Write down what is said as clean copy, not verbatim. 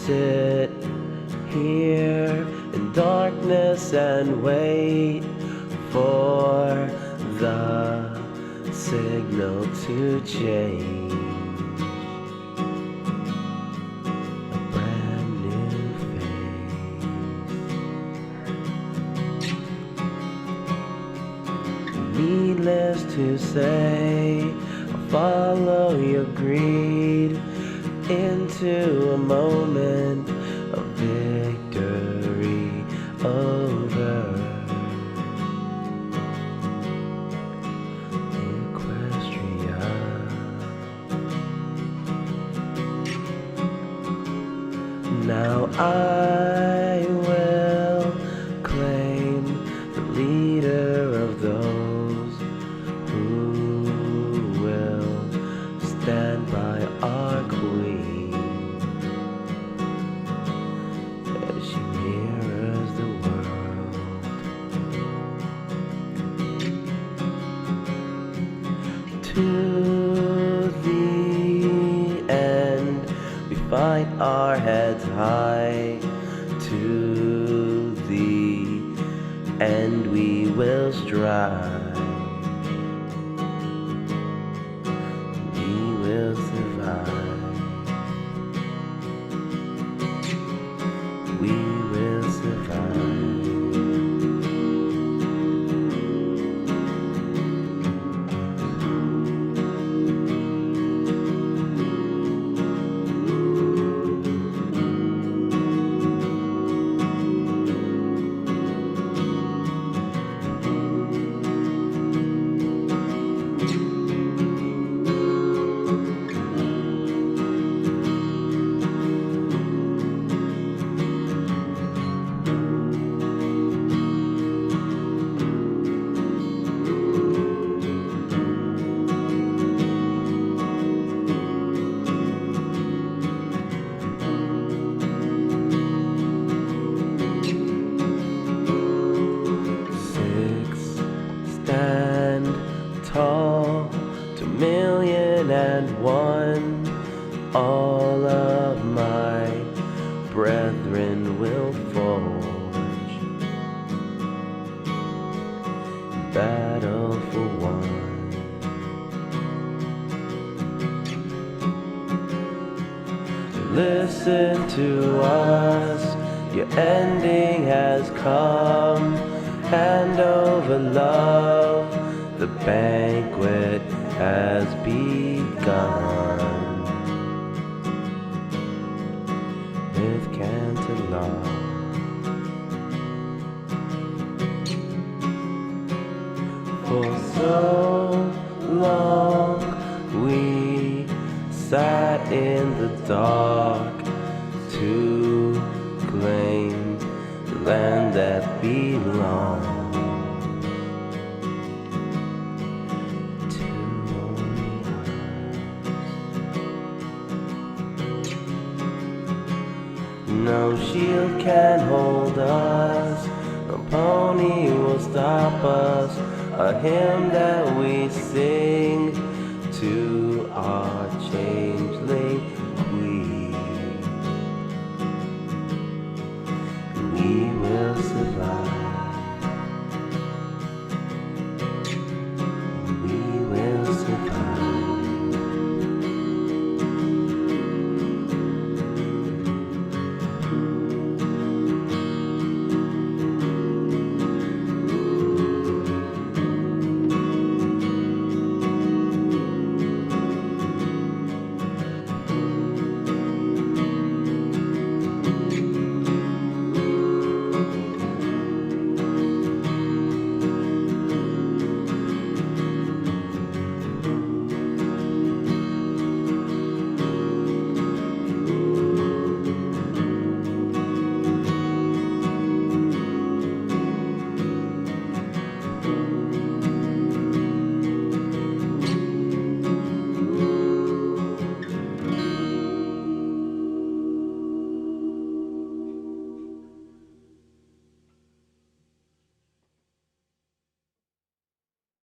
sit here in darkness and wait for the signal to change. A brand new face. Needless to say, I'll follow your greed into a moment of victory over Equestria. Now I will claim the leader of those who will stand by our queen as she mirrors the world. To the end, we fight our heads high. To the end, we will strive. We will survive. We will survive. Stand tall to 1,000,001. All of my brethren will forge battle for one. Listen to us, your ending has come. Hand over love, the banquet has begun. With Cantalon, for so long we sat in the dark to claim the land that belongs to only us. No shield can hold us, no pony will stop us. A hymn that we sing to our chains.